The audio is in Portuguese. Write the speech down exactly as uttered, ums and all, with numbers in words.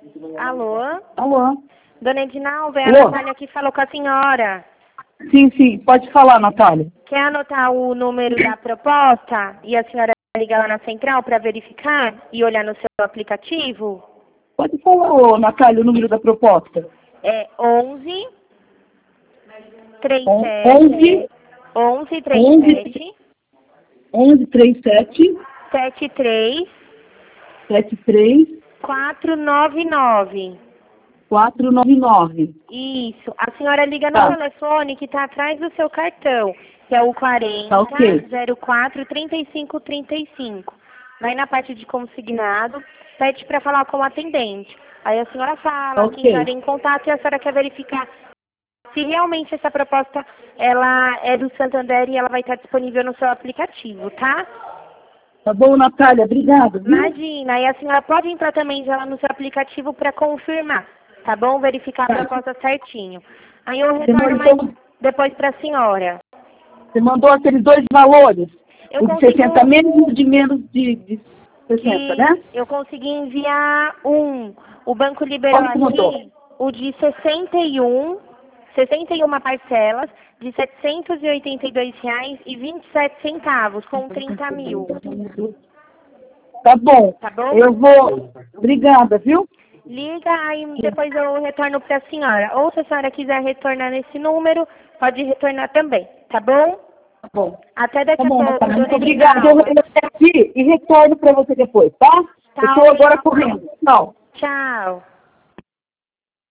Alô? Alô? Dona Edinalva, é a Alô? Natália que falou com a senhora. Sim, sim, pode falar, Natália. Quer anotar o número da proposta e a senhora liga lá na central para verificar e olhar no seu aplicativo? Pode falar, ô, Natália, o número da proposta. É onze, trinta e On- sete, onze, trinta e sete, onze, trinta e sete, setenta e três, setenta e três, quatrocentos e noventa e nove. quatrocentos e noventa e nove. Isso. A senhora liga no Tá. telefone que está atrás do seu cartão, que é o quarenta, Tá ok. zero quatro, trinta e cinco, trinta e cinco. Vai na parte de consignado, pede para falar com o atendente. Aí a senhora fala Tá que ok. entraram em contato e a senhora quer verificar se realmente essa proposta ela é do Santander e ela vai estar disponível no seu aplicativo, tá? Tá bom, Natália, obrigado. viu? Imagina, aí a senhora pode entrar também já lá no seu aplicativo para confirmar, tá bom? Verificar a Tá. proposta certinho. Aí eu Você retorno mais mandou, depois para a senhora. você mandou aqueles dois valores, Eu o de sessenta consigo menos e o de menos de, de sessenta, que né? eu consegui enviar um. O banco liberou Qual que mandou? aqui o de sessenta e um, sessenta e uma parcelas de setecentos e oitenta e dois reais e vinte e sete centavos com trinta mil, Tá bom. tá bom? Eu vou. Obrigada, viu? Liga, aí depois eu retorno para a senhora. Ou se a senhora quiser retornar nesse número, pode retornar também, tá bom? Tá bom. Até Tá daqui a bom, pouco, Natália. Muito dona obrigada. Eu Edinalva. vou aqui e retorno para você depois, tá? Tá Eu estou ok. agora correndo. Tchau. Tchau.